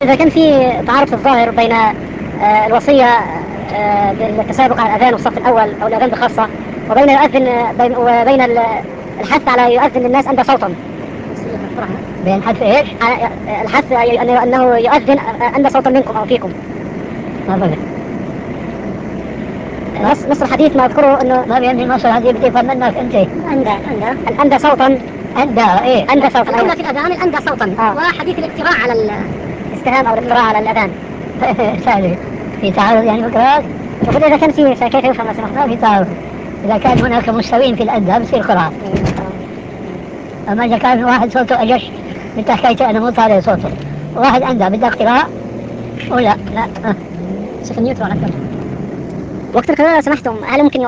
إذا كان في تعارض في الظاهر بين الوصية بالتسابق على الأذان والصف الأول أو الأذان بخاصة، وبين يؤذن وبين الحث على يؤذن للناس أندى صوتا. بين حث إيش؟ الحث أنه يؤذن أندى صوتا منكم أو فيكم. ما بقى. نص الحديث ما أذكره إنه ما بيمشي نص الحديث بتفهم منك أنت. الأندى صوتا. أندى إيه؟ أندى صوتا. الجملة في الأذان الأندى صوتا. وحديث الاقتراع على الاستهام أو الاقتراع على الأذان. ثالث في تعارض يعني فكرات. المفروض إذا كان في كيف يفهم لو سمحت؟ ما في تعارض. إذا كان هناك مستوين في الأندى بصير قراءة. أما إذا كان واحد صوته أجش أنت حكيت أنا مو طالع صوته، واحد أندى بدك قراءة ولا لا؟ شوف النيوترال أكثر. وقت القراءة لو سمحتم هل ممكن